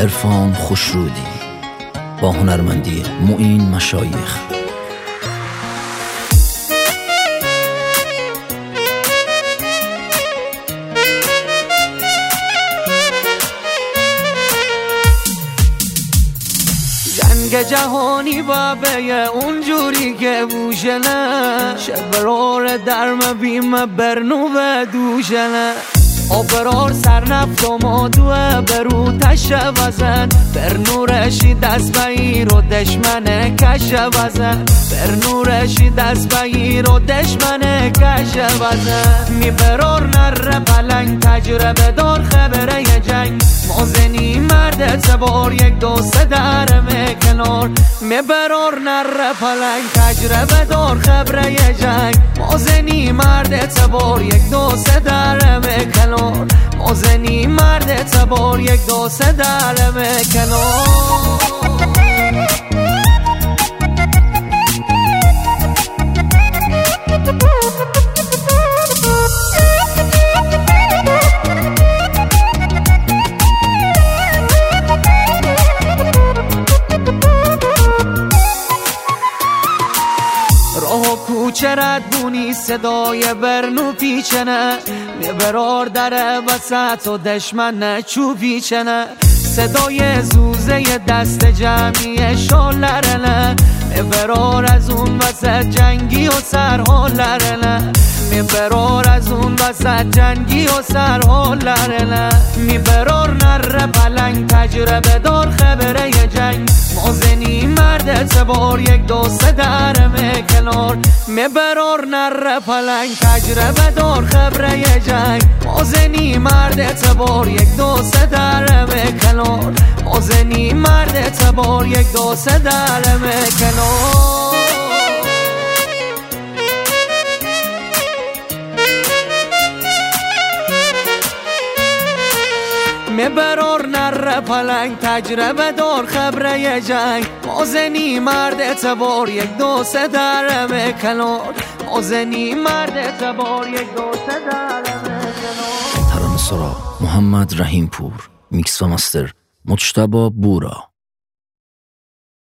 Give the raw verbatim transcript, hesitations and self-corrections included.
عرفان خوشرودی با هنرمندی معین مشایخ. جنگ جهانی بابه اونجوری که بوشنه شبرار درم بیم برنو بدوشنه آبرار سرنفت و مادوه برو تشه وزن برنورشی دست بگیر و دشمن کشه وزن برنورشی دست بگیر و دشمن کشه وزن میبرار نره پلنگ تجربه دار خبره جنگ مازنی مرد سبار یک دو سه درم کنار میبرار نره پلنگ تجربه دار خبره جنگ مازنی مرد سبار یک دو سه درم کنار مازنی مرد تبار یک دو سه درم کنار راه کوچه ردبونی صدای برنو پیچنه میبرار در وسط و دشمن چوبیچنه صدای زوزه دست جمعی شالرنه میبرار از اون وسط جنگی و سرحالرنه میبرار از اون وسط جنگی و سرحالرنه میبرار نره پلنگ تجربه دار خبره جنگ مازنی مرد تبار یک دو سه درم کنار میبرار نره پلنگ تجربه دار خبره جنگ مازنی مرد تبار یک دو سه درم کنار مازنی مرد تبار یک دو سه درم کنار میبرار نره پلنگ تجربه دار خبره جنگ مازنی مرد اعتبار یک دو سه درم کنار مازنی مرد اعتبار یک دو سه درم کنار. ترانه سرا محمد رحیم پور، میکس و مستر مجتبی بورا.